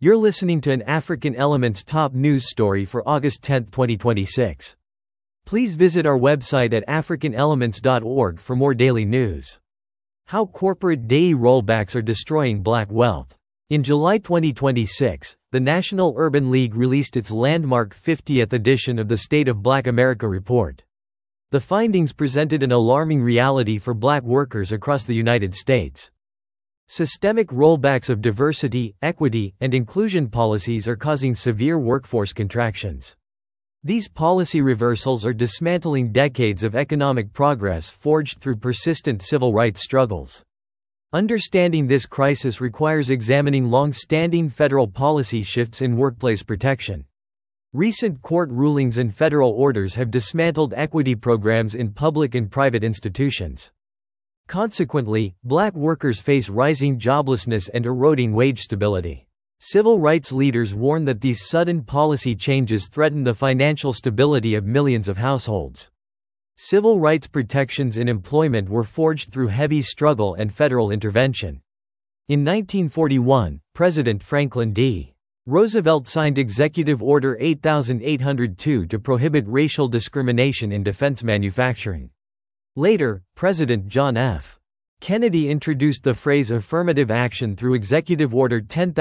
You're listening to an African Elements top news story for August 10, 2026. Please visit our website at africanelements.org for more daily news. How corporate DEI rollbacks are destroying black wealth. In July 2026, the National Urban League released its landmark 50th edition of the State of Black America report. The findings presented an alarming reality for black workers across the United States. Systemic rollbacks of diversity, equity, and inclusion policies are causing severe workforce contractions. These policy reversals are dismantling decades of economic progress forged through persistent civil rights struggles. Understanding this crisis requires examining long-standing federal policy shifts in workplace protection. Recent court rulings and federal orders have dismantled equity programs in public and private institutions. Consequently, black workers face rising joblessness and eroding wage stability. Civil rights leaders warn that these sudden policy changes threaten the financial stability of millions of households. Civil rights protections in employment were forged through heavy struggle and federal intervention. In 1941, President Franklin D. Roosevelt signed Executive Order 8802 to prohibit racial discrimination in defense manufacturing. Later, President John F. Kennedy introduced the phrase affirmative action through Executive Order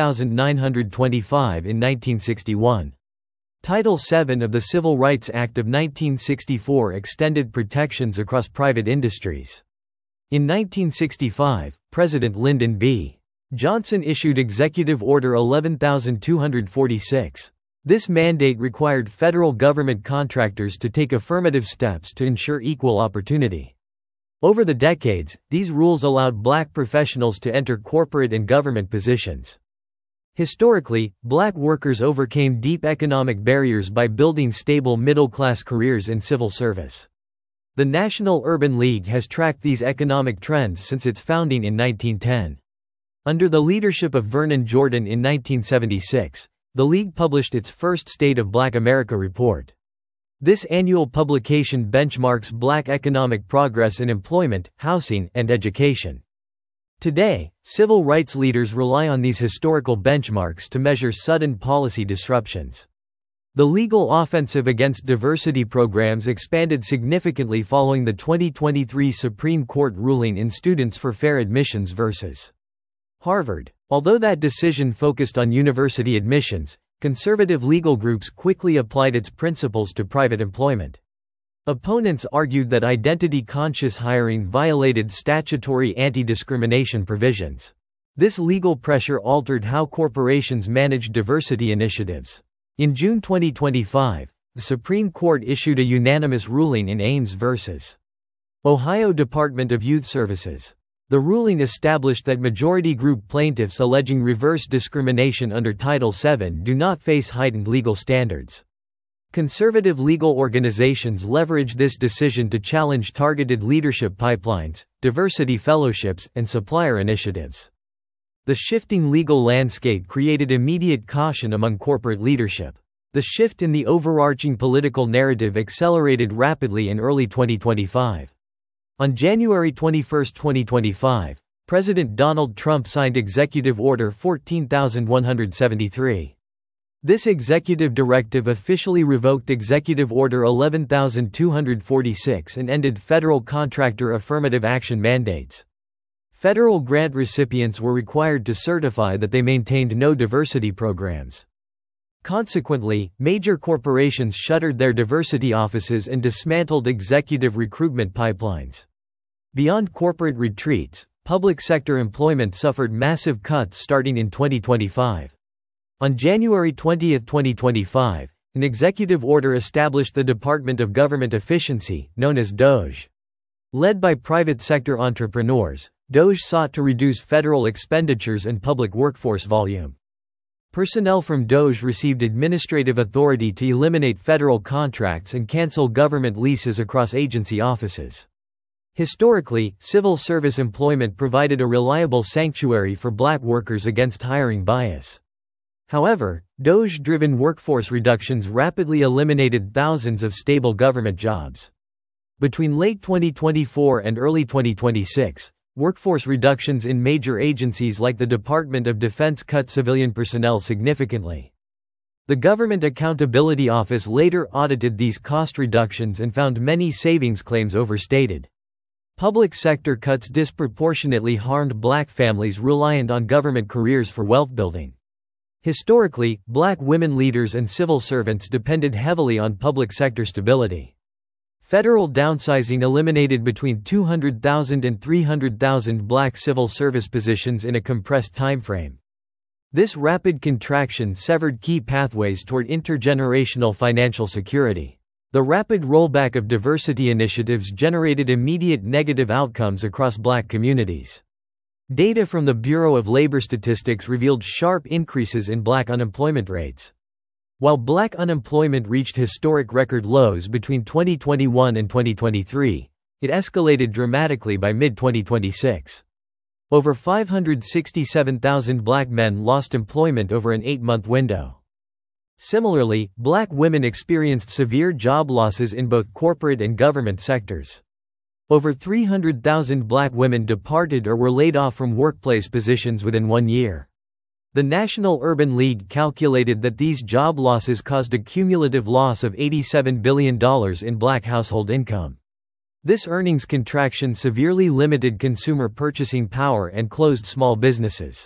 10925 in 1961. Title VII of the Civil Rights Act of 1964 extended protections across private industries. In 1965, President Lyndon B. Johnson issued Executive Order 11246. This mandate required federal government contractors to take affirmative steps to ensure equal opportunity. Over the decades, these rules allowed black professionals to enter corporate and government positions. Historically, black workers overcame deep economic barriers by building stable middle-class careers in civil service. The National Urban League has tracked these economic trends since its founding in 1910. Under the leadership of Vernon Jordan in 1976, the League published its first State of Black America report. This annual publication benchmarks black economic progress in employment, housing, and education. Today, civil rights leaders rely on these historical benchmarks to measure sudden policy disruptions. The legal offensive against diversity programs expanded significantly following the 2023 Supreme Court ruling in Students for Fair Admissions vs. Harvard. Although that decision focused on university admissions, conservative legal groups quickly applied its principles to private employment. Opponents argued that identity-conscious hiring violated statutory anti-discrimination provisions. This legal pressure altered how corporations managed diversity initiatives. In June 2025, the Supreme Court issued a unanimous ruling in Ames vs. Ohio Department of Youth Services. The ruling established that majority group plaintiffs alleging reverse discrimination under Title VII do not face heightened legal standards. Conservative legal organizations leveraged this decision to challenge targeted leadership pipelines, diversity fellowships, and supplier initiatives. The shifting legal landscape created immediate caution among corporate leadership. The shift in the overarching political narrative accelerated rapidly in early 2025. On January 21, 2025, President Donald Trump signed Executive Order 14173. This executive directive officially revoked Executive Order 11246 and ended federal contractor affirmative action mandates. Federal grant recipients were required to certify that they maintained no diversity programs. Consequently, major corporations shuttered their diversity offices and dismantled executive recruitment pipelines. Beyond corporate retreats, public sector employment suffered massive cuts starting in 2025. On January 20, 2025, an executive order established the Department of Government Efficiency, known as DOGE. Led by private sector entrepreneurs, DOGE sought to reduce federal expenditures and public workforce volume. Personnel from DOGE received administrative authority to eliminate federal contracts and cancel government leases across agency offices. Historically, civil service employment provided a reliable sanctuary for black workers against hiring bias. However, DOGE-driven workforce reductions rapidly eliminated thousands of stable government jobs. Between late 2024 and early 2026, Workforce reductions in major agencies like the Department of Defense cut civilian personnel significantly. The Government Accountability Office later audited these cost reductions and found many savings claims overstated. Public sector cuts disproportionately harmed black families reliant on government careers for wealth building. Historically, black women leaders and civil servants depended heavily on public sector stability. Federal downsizing eliminated between 200,000 and 300,000 black civil service positions in a compressed timeframe. This rapid contraction severed key pathways toward intergenerational financial security. The rapid rollback of diversity initiatives generated immediate negative outcomes across black communities. Data from the Bureau of Labor Statistics revealed sharp increases in black unemployment rates. While black unemployment reached historic record lows between 2021 and 2023, it escalated dramatically by mid-2026. Over 567,000 black men lost employment over an 8-month window. Similarly, black women experienced severe job losses in both corporate and government sectors. Over 300,000 black women departed or were laid off from workplace positions within 1 year. The National Urban League calculated that these job losses caused a cumulative loss of $87 billion in black household income. This earnings contraction severely limited consumer purchasing power and closed small businesses.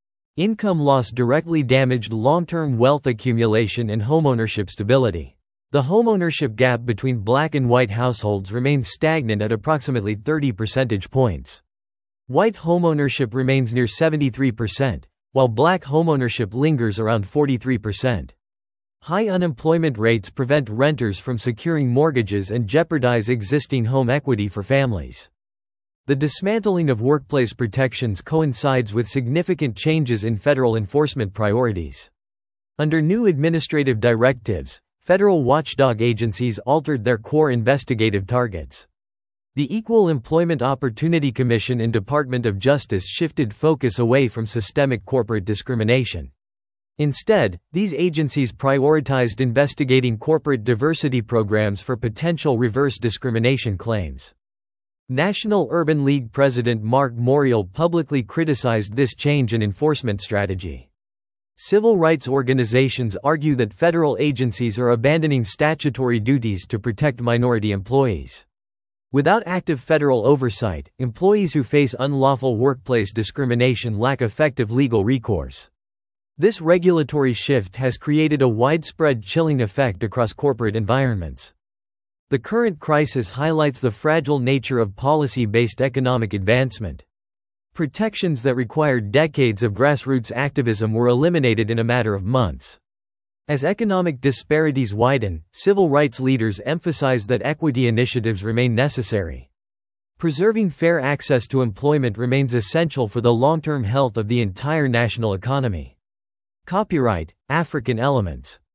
Income loss directly damaged long-term wealth accumulation and homeownership stability. The homeownership gap between black and white households remains stagnant at approximately 30 percentage points. White homeownership remains near 73%, while black homeownership lingers around 43%. High unemployment rates prevent renters from securing mortgages and jeopardize existing home equity for families. The dismantling of workplace protections coincides with significant changes in federal enforcement priorities. Under new administrative directives, federal watchdog agencies altered their core investigative targets. The Equal Employment Opportunity Commission and Department of Justice shifted focus away from systemic corporate discrimination. Instead, these agencies prioritized investigating corporate diversity programs for potential reverse discrimination claims. National Urban League President Mark Morial publicly criticized this change in enforcement strategy. Civil rights organizations argue that federal agencies are abandoning statutory duties to protect minority employees. Without active federal oversight, employees who face unlawful workplace discrimination lack effective legal recourse. This regulatory shift has created a widespread chilling effect across corporate environments. The current crisis highlights the fragile nature of policy-based economic advancement. Protections that required decades of grassroots activism were eliminated in a matter of months. As economic disparities widen, civil rights leaders emphasize that equity initiatives remain necessary. Preserving fair access to employment remains essential for the long-term health of the entire national economy. Copyright, African Elements.